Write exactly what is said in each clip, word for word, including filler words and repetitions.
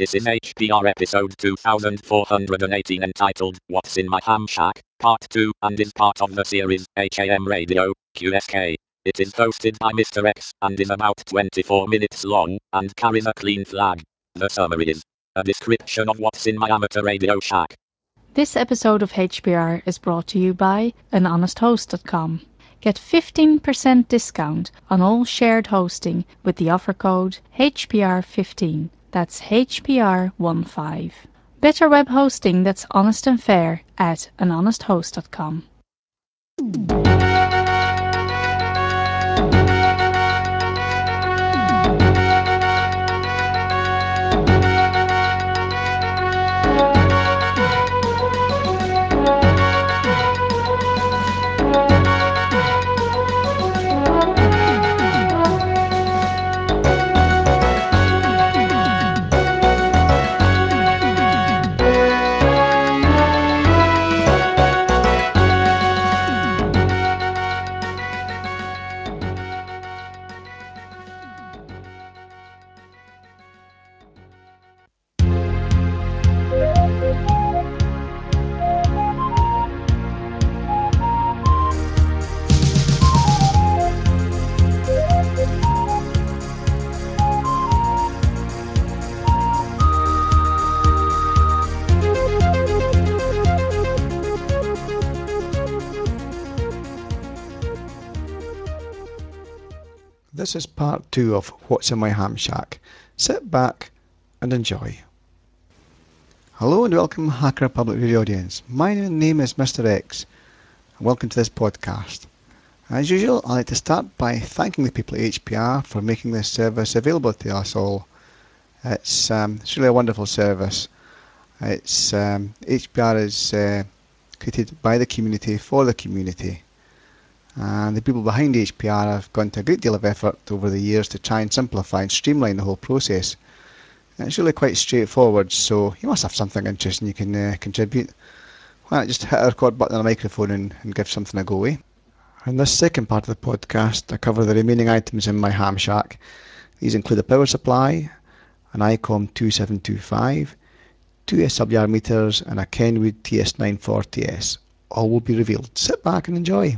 This is H P R episode two thousand four hundred eighteen entitled What's in My Ham Shack, Part two, and is part of the series H A M Radio, Q S K. It is hosted by Mister X and is about twenty-four minutes long and carries a clean flag. The summary is a description of what's in my amateur radio shack. This episode of H P R is brought to you by an honest host dot com. Get fifteen percent discount on all shared hosting with the offer code H P R fifteen. That's H P R fifteen. Better web hosting that's honest and fair at an honest host dot com. This is part two of What's in My Ham Shack. Sit back and enjoy. Hello and welcome, Hacker Public Radio audience. My name is Mister X and welcome to this podcast. As usual, I'd like to start by thanking the people at H P R for making this service available to us all. It's, um, it's really a wonderful service. It's um, H P R is uh, created by the community for the community. And the people behind H P R have gone to a great deal of effort over the years to try and simplify and streamline the whole process. And it's really quite straightforward, so you must have something interesting you can uh, contribute. Why not just hit a record button on a microphone and, and give something a go, eh? In this second part of the podcast, I cover the remaining items in my ham shack. These include a power supply, an ICOM two seven two five, two S W R meters, and a Kenwood T S nine forty S. All will be revealed. Sit back and enjoy.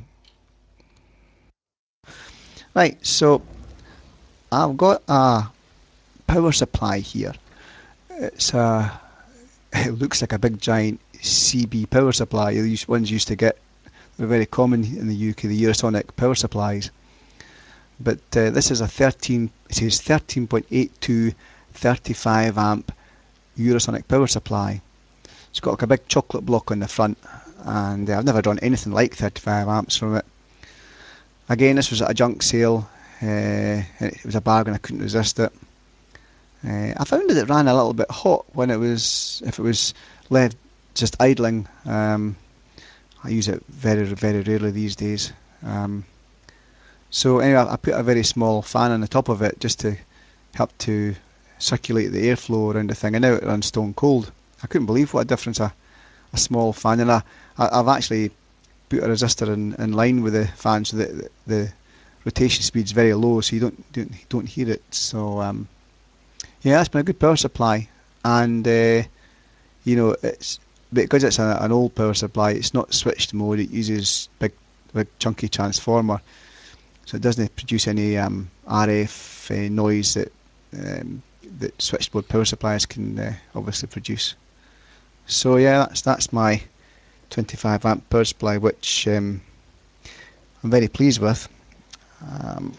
Right, so I've got a power supply here. It's a, it looks like a big giant C B power supply. These ones used to get, they're very common in the U K, the Eurosonic power supplies. But uh, this is a thirteen, it says thirteen point eight two thirty-five amp Eurosonic power supply. It's got like a big chocolate block on the front, and uh, I've never done anything like thirty-five amps from it. Again, this was at a junk sale. Uh, it was a bargain, I couldn't resist it. Uh, I found that it ran a little bit hot when it was, if it was left just idling. Um, I use it very, very rarely these days. Um, so anyway, I put a very small fan on the top of it just to help to circulate the airflow around the thing, and now it runs stone cold. I couldn't believe what a difference a, a small fan, and I, I, I've actually put a resistor in, in line with the fan so that the, the rotation speed's very low, so you don't don't, don't hear it. So um, yeah, that's been a good power supply, and uh, you know, it's because it's a, an old power supply. It's not switched mode. It uses big, big chunky transformer, so it doesn't produce any um, R F uh, noise that um, that switched mode power supplies can uh, obviously produce. So yeah, that's that's my twenty-five amp power supply, which um, I'm very pleased with. Um,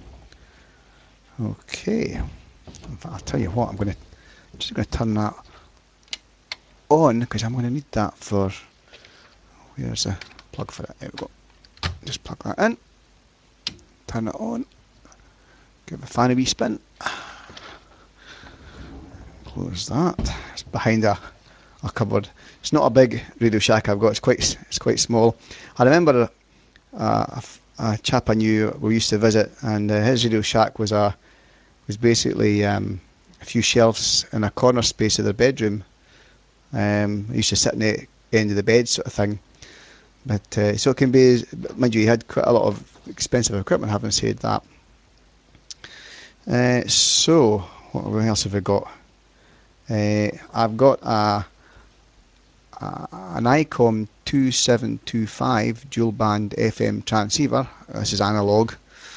okay, in fact, I'll tell you what, I'm going to just going to turn that on because I'm going to need that for. Where's the plug for it? There we go. Just plug that in, turn it on, give the fan a wee spin. Close that. It's behind a, a cupboard. It's not a big Radio Shack I've got. It's quite it's quite small. I remember a, a, a chap I knew we used to visit, and uh, his Radio Shack was a was basically um, a few shelves in a corner space of their bedroom. Um, he used to sit in the end of the bed, sort of thing. But uh, so it can be, mind you, he had quite a lot of expensive equipment. Having said that, uh, so what else have we got? Uh, I've got a, a an ICOM two seven two five dual band F M transceiver. This is analog.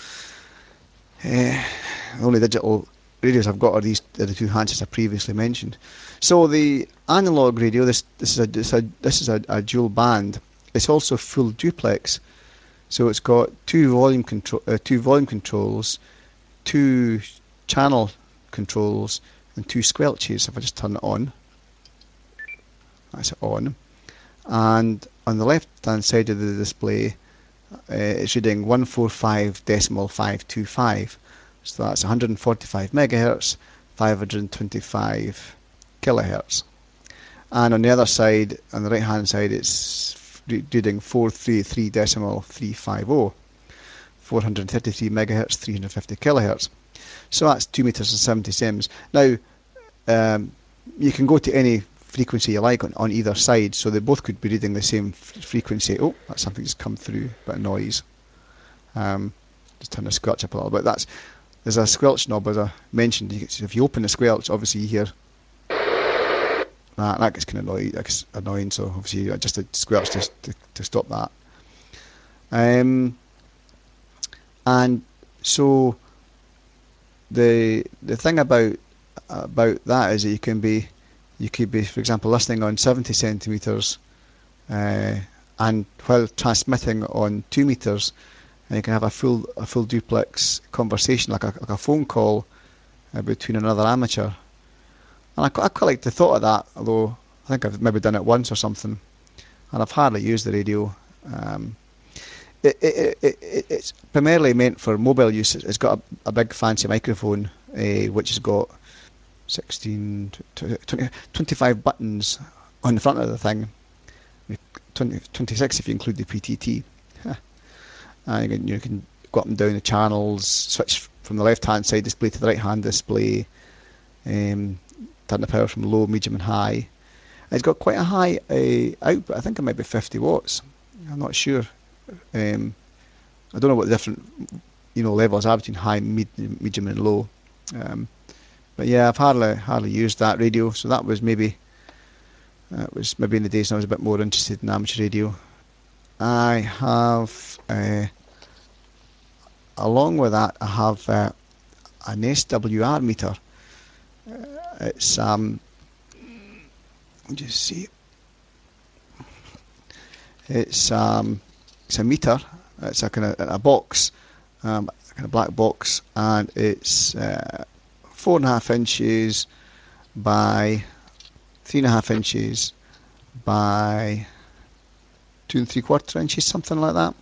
Uh, the only digital radios I've got are these are the two handsets I previously mentioned. So the analog radio, this this is a this is a, this is a, a dual band. It's also full duplex. So it's got two volume control, uh, two volume controls, two channel controls, and two squelches. If I just turn it on, that's it on. And on the left-hand side of the display, uh, it's reading one forty-five point five two five. So that's one hundred forty-five megahertz, five hundred twenty-five kilohertz. And on the other side, on the right-hand side, it's reading four thirty-three point three five zero. four hundred thirty-three megahertz, three hundred fifty kilohertz. So that's two meters and seventy centimeters. Now, um, you can go to any frequency you like on, on either side, so they both could be reading the same f- frequency. Oh, that's something that's come through, a bit of noise. Um, just turn the squelch up a little bit. That's there's a squelch knob, as I mentioned. You can, if you open the squelch, obviously you hear that. That gets kind of annoying. That's annoying. So obviously, just a squelch to, to to stop that. Um, and so the the thing about about that is that you can be you could be, for example, listening on seventy centimeters uh, and while transmitting on two meters, and you can have a full a full duplex conversation, like a, like a phone call uh, between another amateur. And I, I quite like the thought of that, although I think I've maybe done it once or something, and I've hardly used the radio. Um, it, it, it, it, it's primarily meant for mobile use. It's got a, a big fancy microphone, uh, which has got sixteen, twenty, twenty-five buttons on the front of the thing. twenty, twenty-six if you include the P T T. And you can, you can go up and down the channels, switch from the left hand side display to the right hand display, um, turn the power from low, medium and high. And it's got quite a high uh, output. I think it might be fifty watts. I'm not sure. Um, I don't know what the different you know levels are between high, mid, medium and low. Um, but yeah, I've hardly hardly used that radio, so that was maybe that was maybe in the days when I was a bit more interested in amateur radio. I have, uh, along with that, I have uh, an S W R meter. Uh, it's um, let me just see. It's um, it's a meter. It's a kind of a box, um, a kind of black box, and it's uh, four and a half inches by three and a half inches by two and three quarter inches, something like that.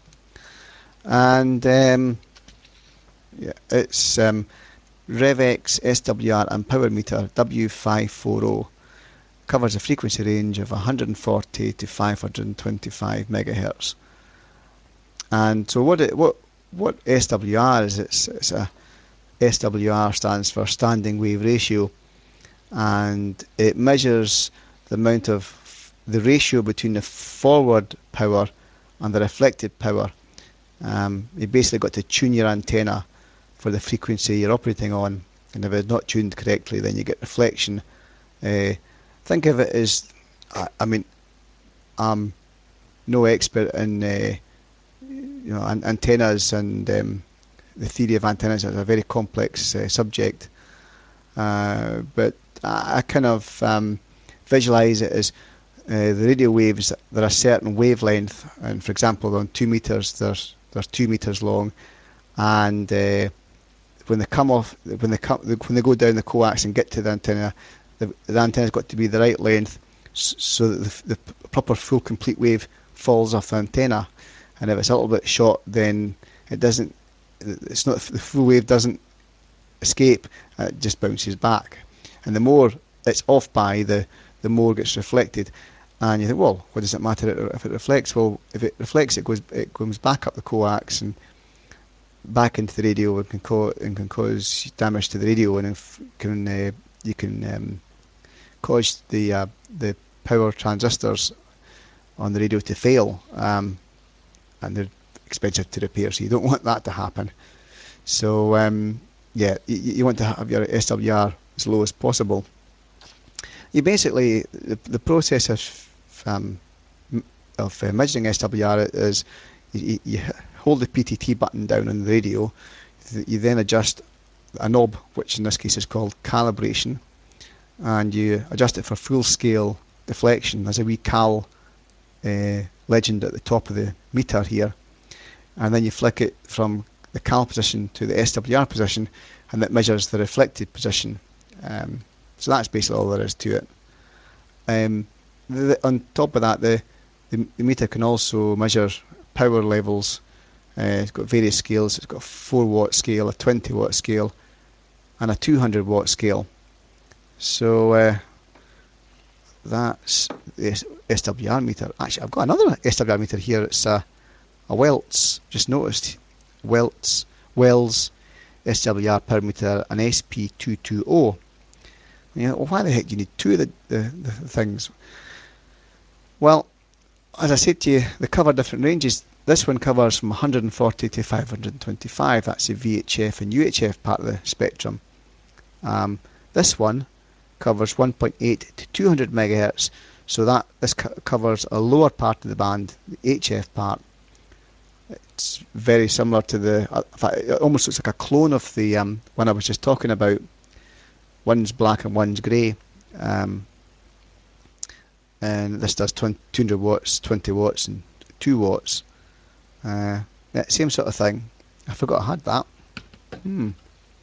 And um, yeah, it's um, Revex S W R and power meter W five forty. Covers a frequency range of one hundred forty to five hundred twenty-five megahertz. And so what it, what what S W R is? It's it's a S W R stands for standing wave ratio, and it measures the amount of the ratio between the forward power and the reflected power. Um, you basically got to tune your antenna for the frequency you're operating on, and if it's not tuned correctly, then you get reflection. Uh, think of it as, I, I mean, I'm no expert in uh, you know an, antennas and um, the theory of antennas is a very complex uh, subject, uh, but I, I kind of um, visualize it as uh, the radio waves. They're a certain wavelength, and for example, on two meters, they're they're two meters long, and uh, when they come off, when they come, when they go down the coax and get to the antenna, the, the antenna's got to be the right length, so that the, the proper full complete wave falls off the antenna. And if it's a little bit short, then it doesn't. It's not the full wave doesn't escape. It just bounces back. And the more it's off by, the the more gets reflected. And you think, well, what does it matter if it reflects? Well, if it reflects, it goes it comes back up the coax and back into the radio, and can cause and can cause damage to the radio, and if can uh, you can um, cause the uh, the power transistors on the radio to fail, um, and they're expensive to repair, so you don't want that to happen. So um, yeah, you, you want to have your S W R as low as possible. you basically, the, the process of um, of uh, measuring S W R is you, you hold the P T T button down on the radio, you then adjust a knob, which in this case is called calibration, and you adjust it for full scale deflection. There's a wee cal uh, legend at the top of the meter here, and then you flick it from the cal position to the S W R position, and that measures the reflected position. Um, so that's basically all there is to it. Um, the, on top of that, the, the, the meter can also measure power levels. Uh, it's got various scales. It's got a four watt scale, a twenty watt scale, and a two hundred watt scale. So uh, that's the S W R meter. Actually, I've got another S W R meter here. It's a, a Welts. Just noticed Welts Wells S W R power meter, an S P two twenty. You know, well, why the heck do you need two of the, the, the things? Well, as I said to you, they cover different ranges. This one covers from one hundred forty to five hundred twenty-five. That's the V H F and U H F part of the spectrum. Um, this one covers one point eight to two hundred megahertz. So that this co- covers a lower part of the band, the H F part. It's very similar to the. Uh, in fact, it almost looks like a clone of the um, one I was just talking about. One's black and one's grey. Um, and this does two hundred watts, twenty watts, and two watts. Uh, yeah, same sort of thing. I forgot I had that. Hmm.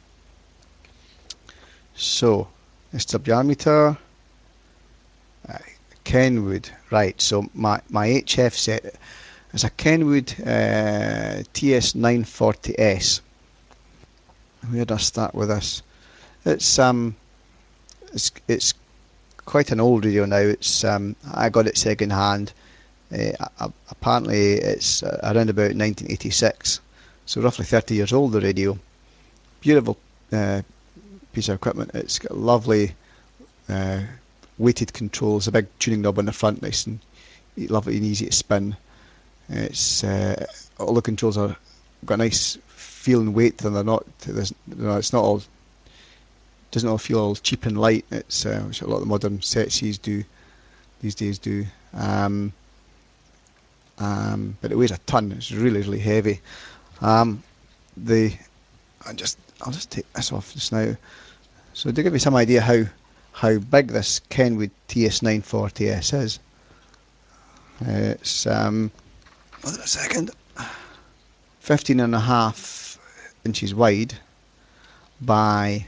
So, S W R meter, uh, Kenwood. Right, so my, my H F set is a Kenwood uh, T S nine forty S. Where do I start with this? It's um, it's it's quite an old radio now. It's um, I got it second hand. Uh, apparently, it's uh, around about nineteen eighty-six, so roughly thirty years old. The radio, beautiful uh, piece of equipment. It's got lovely uh, weighted controls, a big tuning knob on the front, nice and lovely and easy to spin. It's uh, all the controls are got a nice feel and weight, and they're not. There's, you know, it's not all. Doesn't all feel all cheap and light. It's uh, which a lot of the modern sets do these days do. Um, um, but it weighs a ton. It's really really heavy. Um, the I just I'll just take this off just now. So to give you some idea how how big this Kenwood T S nine forty S is, uh, it's um, hold on a second, fifteen and a half inches wide by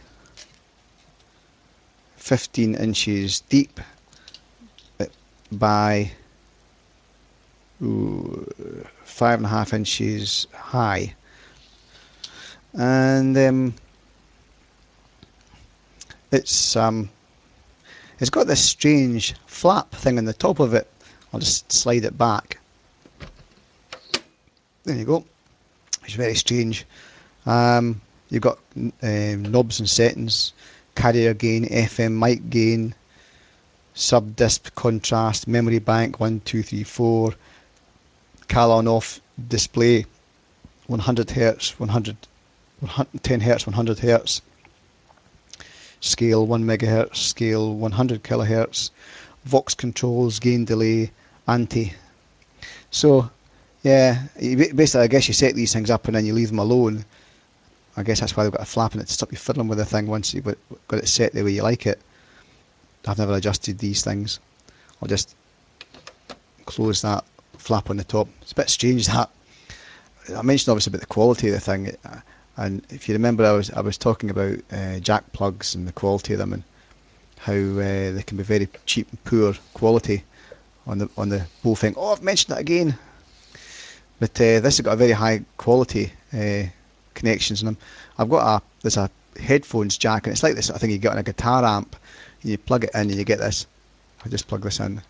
fifteen inches deep by ooh, five and a half inches high, and um, it's um, it's got this strange flap thing on the top of it. I'll just slide it back. There you go. It's very strange. Um, you've got um, knobs and settings, carrier gain, F M mic gain, sub disc contrast, memory bank one two three four, cal on off display, one hundred hertz, one hundred, ten hertz, one hundred hertz, scale one megahertz, scale one hundred kilohertz, Vox controls, gain delay, anti. So yeah, basically I guess you set these things up and then you leave them alone. I guess that's why they've got a flap in it to stop you fiddling with the thing once you've got it set the way you like it. I've never adjusted these things. I'll just close that flap on the top. It's a bit strange that. I mentioned obviously about the quality of the thing, and if you remember, I was I was talking about uh, jack plugs and the quality of them and how uh, they can be very cheap and poor quality on the on the whole thing. Oh, I've mentioned that again. But uh, this has got a very high quality uh, connections in them. I've got a there's a headphones jack, and it's like this sort of thing you get on a guitar amp. You plug it in and you get this. I just plug this in.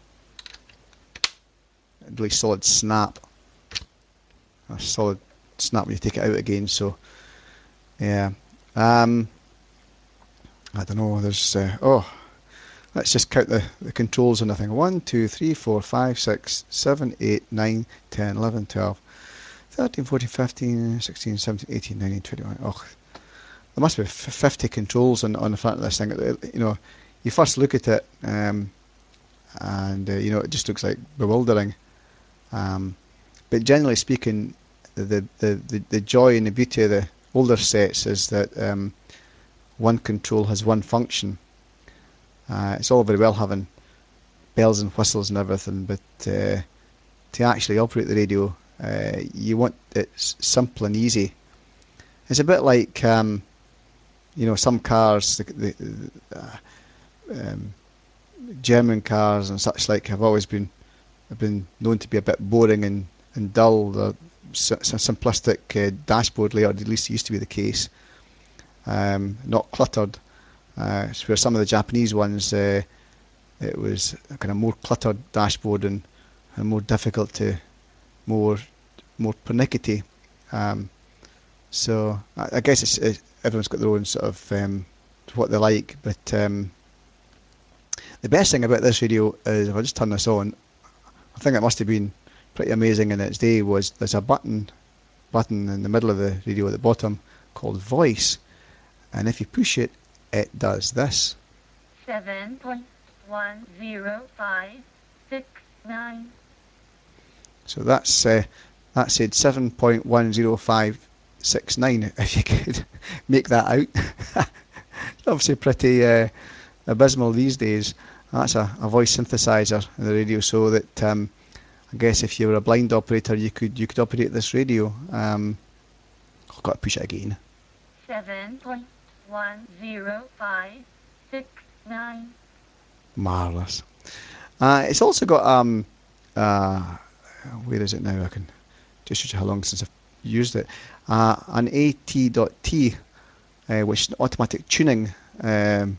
A really solid snap. A solid snap when you take it out again. So yeah. Um, I don't know. There's uh, oh. Let's just count the, the controls on the thing. one, two, three, four, five, six, seven, eight, nine, ten, eleven, twelve, thirteen, fourteen, fifteen, sixteen, seventeen, eighteen, nineteen, twenty-one. Oh, there must be fifty controls on, on the front of this thing. You know, you first look at it, um, and uh, you know, it just looks like bewildering. Um, but generally speaking, the, the, the, the joy and the beauty of the older sets is that um, one control has one function. Uh, it's all very well having bells and whistles and everything, but uh, to actually operate the radio, uh, you want it simple and easy. It's a bit like um, you know, some cars, the, the uh, um, German cars and such like, have always been have been known to be a bit boring and, and dull. The simplistic uh, dashboard layout, at least used to be the case, um, not cluttered. Uh, where some of the Japanese ones, uh, it was a kind of more cluttered dashboard and, and more difficult to, more more pernickety. Um, so I, I guess it's, it, everyone's got their own sort of um, what they like, but um, the best thing about this radio is, if I just turn this on, I think it must have been pretty amazing in its day, was there's a button button in the middle of the radio at the bottom called voice, and if you push it, it does this. seven point one zero five six nine. So that's uh, that said seven point one zero five six nine, if you could make that out. Obviously pretty uh, abysmal these days. That's a, a voice synthesizer in the radio, so that um, I guess if you were a blind operator, you could you could operate this radio. Um, I've got to push it again. seven point one zero five six nine. Marvellous. Uh, it's also got um, uh, where is it now? I can just show you how long since I've used it. Uh, an A T.T, uh, which is automatic tuning. Um,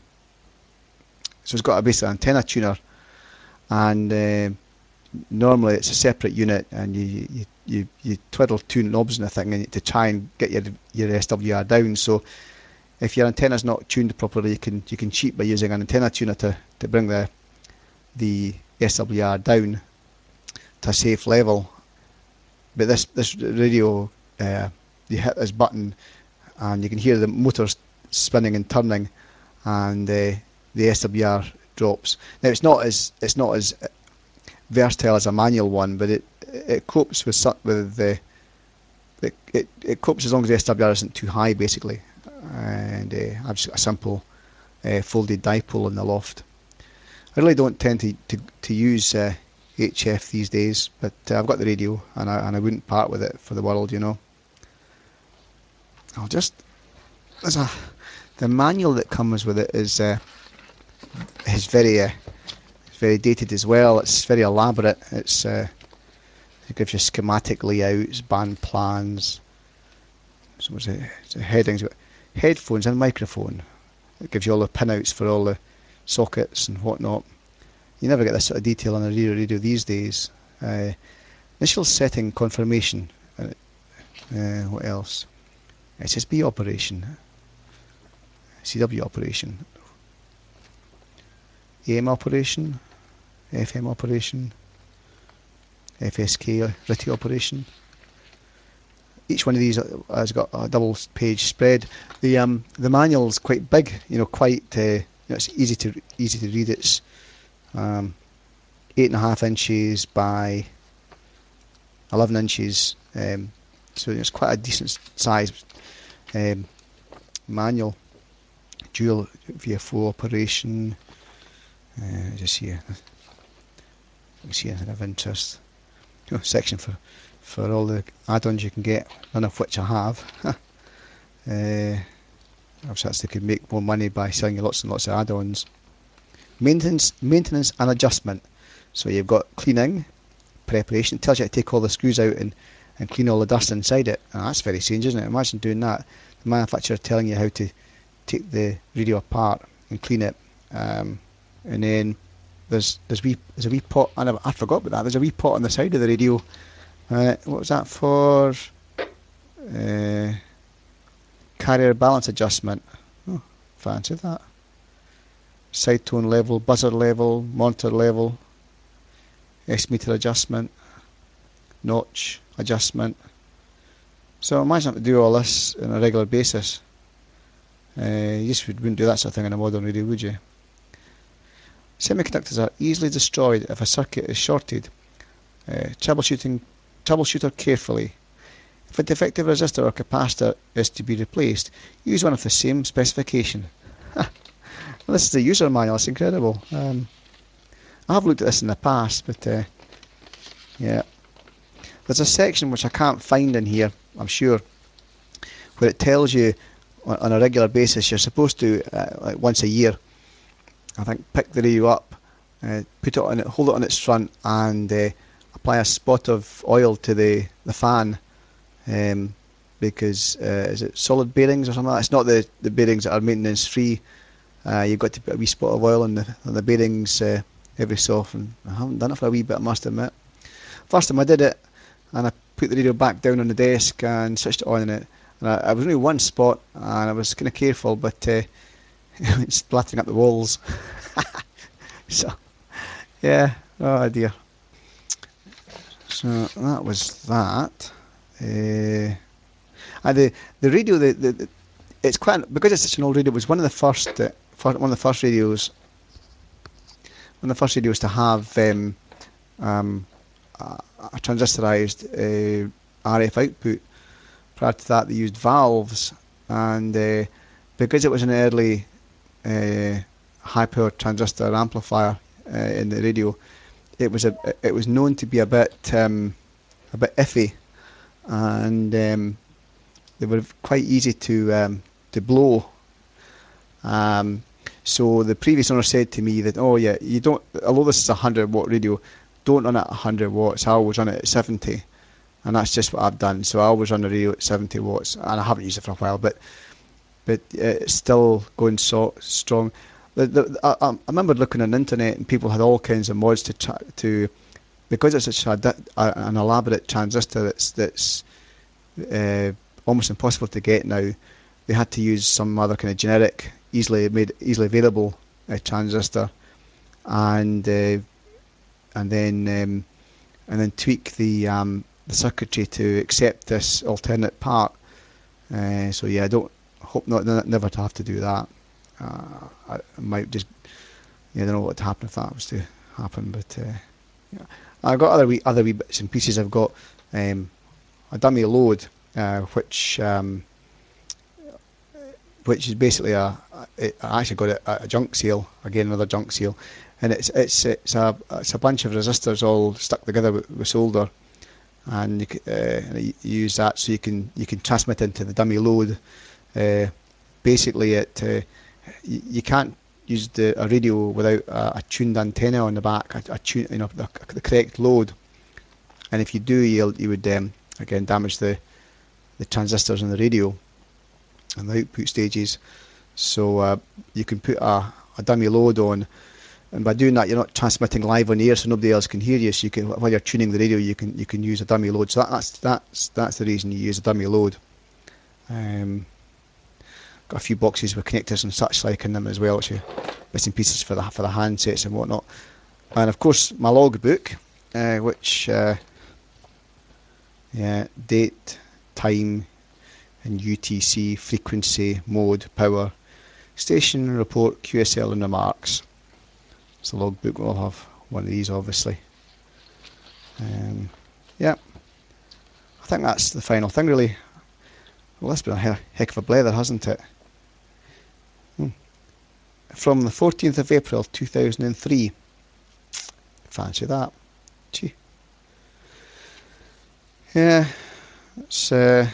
so it's got a basic antenna tuner, and uh, normally it's a separate unit, and you you, you, you twiddle two knobs in the thing to try and get your your S W R down. So if your antenna's not tuned properly, you can you can cheat by using an antenna tuner to, to bring the the S W R down to a safe level. But this this radio, uh, you hit this button and you can hear the motors spinning and turning, and uh, the S W R drops. Now it's not as it's not as versatile as a manual one, but it it copes with with the it, it, it copes as long as the S W R isn't too high, basically. And uh, I've just got a simple uh, folded dipole in the loft. I really don't tend to to, to use uh, H F these days, but uh, I've got the radio, and I and I wouldn't part with it for the world, you know. I'll just there's a the manual that comes with it is uh, is very uh, very dated as well. It's very elaborate. It's uh, it gives you schematic layouts, band plans. So what's it? It's headings, headphones and microphone. It gives you all the pinouts for all the sockets and whatnot. You never get this sort of detail on a radio radio these days. Uh, initial setting confirmation. Uh, uh, what else? S S B operation. C W operation. A M operation. F M operation. F S K R T I operation. Each one of these has got a double page spread. The um the manual's quite big, you know, quite uh, you know, it's easy to easy to read. It's um, eight and a half inches by eleven inches, um, so it's quite a decent size um, manual. Dual V F O operation. Uh, just here, you can see anything of interest. Oh, section for for all the add-ons you can get, none of which I have. uh, Perhaps they could make more money by selling you lots and lots of add-ons. Maintenance, maintenance and adjustment. So you've got cleaning, preparation. It tells you to take all the screws out and, and clean all the dust inside it. Oh, that's very strange, isn't it? Imagine doing that. The manufacturer telling you how to take the radio apart and clean it. Um, and then there's there's wee there's a wee pot. I, never, I forgot about that. There's a wee pot on the side of the radio. Uh, what was that for? Uh, carrier balance adjustment. Oh, fancy that. Side tone level, buzzer level, monitor level, S meter adjustment, notch adjustment. So imagine having to do all this on a regular basis. Uh, you just wouldn't do that sort of thing on a modern radio, would you? Semiconductors are easily destroyed if a circuit is shorted. Uh, troubleshooting, troubleshooter carefully. If a defective resistor or capacitor is to be replaced, use one of the same specification. Well, this is the user manual, it's incredible. Um, I have looked at this in the past, but uh, yeah. There's a section which I can't find in here, I'm sure, where it tells you on, on a regular basis you're supposed to, uh, like once a year, I think, pick the radio up, uh, put it on it, hold it on its front, and uh, apply a spot of oil to the the fan, um, because uh, is it solid bearings or something like that? It's not the the bearings that are maintenance free. Uh, you've got to put a wee spot of oil on the on the bearings uh, every so often. I haven't done it for a wee bit, I must admit. First time I did it, and I put the radio back down on the desk and switched it on, and it, and I, I was only one spot, and I was kind of careful, but uh, it's splattering up the walls. So, yeah, oh dear. So that was that. Uh, and the the radio, the, the, the it's quite, because it's such an old radio. It was one of the first, uh, one of the first radios, one of the first radios to have um, um, a, a transistorized uh, R F output. Prior to that, they used valves, and uh, because it was an early uh, high-power transistor amplifier uh, in the radio, it was a it was known to be a bit um, a bit iffy, and um, they were quite easy to um, to blow. Um, so the previous owner said to me that, oh yeah, you don't, although this is a one hundred watt radio, don't run it at one hundred watts. I always run it at seventy, and that's just what I've done. So I always run the radio at seventy watts, and I haven't used it for a while, but but uh, it's still going so strong. The, the, I, I remember looking on the internet, and people had all kinds of mods to try to, because it's such a, a, an elaborate transistor that's that's uh, almost impossible to get now. They had to use some other kind of generic, easily made, easily available uh, transistor, and uh, and then um, and then tweak the um, the circuitry to accept this alternate part. Uh, so yeah, I don't hope not never to have to do that. Uh, I might just, yeah, I don't know what would happen if that was to happen, but uh, yeah. I've got other wee other wee bits and pieces. I've got um, a dummy load, uh, which um, which is basically a, it, I actually got it at a junk sale, again another junk sale, and it's it's it's a it's a bunch of resistors all stuck together with, with solder, and you, uh, and you use that so you can you can transmit into the dummy load. Uh, basically, it uh, you, you can't use the a radio without a, a tuned antenna on the back, a, a tune, you know, the, the correct load, and if you do, you'll you would um, again damage the the transistors in the radio and the output stages. So uh, you can put a, a dummy load on, and by doing that, you're not transmitting live on air, so nobody else can hear you. So you can, while you're tuning the radio, you can you can use a dummy load. So that, that's that's that's the reason you use a dummy load. Um, got a few boxes with connectors and such like in them as well, which are bits and pieces for the for the handsets and whatnot. And of course, my logbook, uh, which uh, yeah, date, time, and U T C, frequency, mode, power, station report, Q S L, and remarks. So the logbook will have one of these, obviously. Um, yeah, I think that's the final thing, really. Well, that's been a he- heck of a blether, hasn't it? Hmm. From the fourteenth of April two thousand three. Fancy that. Gee. Yeah, it's, uh,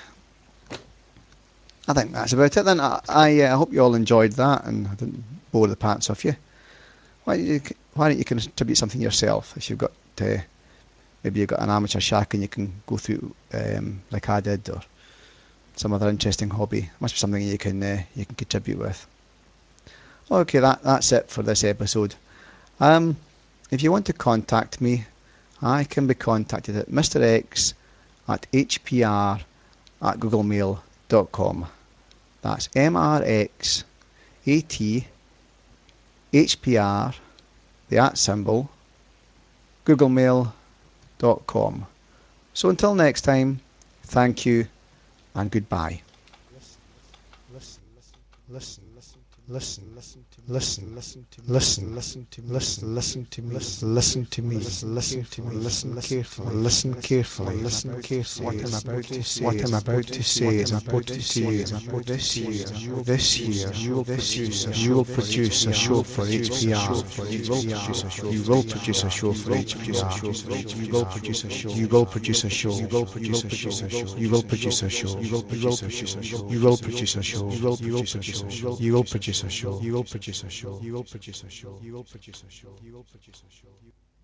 I think that's about it then. I, I, uh, I hope you all enjoyed that and I didn't bore the pants off you. Why don't you, why don't you contribute something yourself if you've got, uh, maybe you've got an amateur shack and you can go through um, like I did, or some other interesting hobby. Must be something you can uh, you can contribute with. Okay, that that's it for this episode. Um, if you want to contact me, I can be contacted at Mister X at H P R at googlemail dot com. That's M R X A T H P R, the at symbol, googlemail dot com. So until next time, thank you and goodbye. Listen, listen, listen, listen, listen, listen. listen, listen, listen, listen, listen, listen to me, listen, listen to me, listen to me, listen to me, listen carefully, listen carefully, listen carefully. What I'm about to say, what I'm about to say is important to you. This year, this year, you will produce, you will produce a show for H P R. You will produce a show for H P R. You will produce a show. You will produce a show. You will produce a show. You will produce a show. You will produce a show. You will produce a show. You will produce a show. You will produce a show. You will produce a show. You will produce a show. You will produce a show. You will produce a show.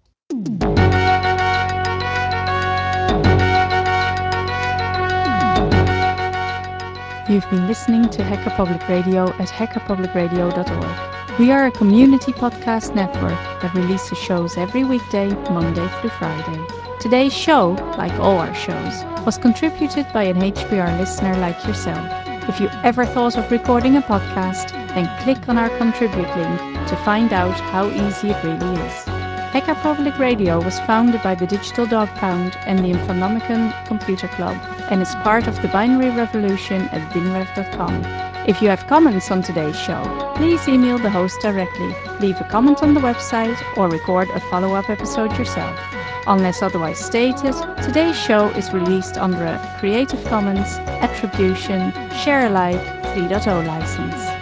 You've been listening to Hacker Public Radio at hacker public radio dot org. We are a community podcast network that releases shows every weekday, Monday through Friday. Today's show, like all our shows, was contributed by an H P R listener like yourself. If you ever thought of recording a podcast, then click on our contribute link to find out how easy it really is. Hacker Public Radio was founded by the Digital Dog Pound and the Infonomicon Computer Club and is part of the Binary Revolution at binrev dot com. If you have comments on today's show, please email the host directly, leave a comment on the website, or record a follow-up episode yourself. Unless otherwise stated, today's show is released under a Creative Commons Attribution Share Alike three point oh license.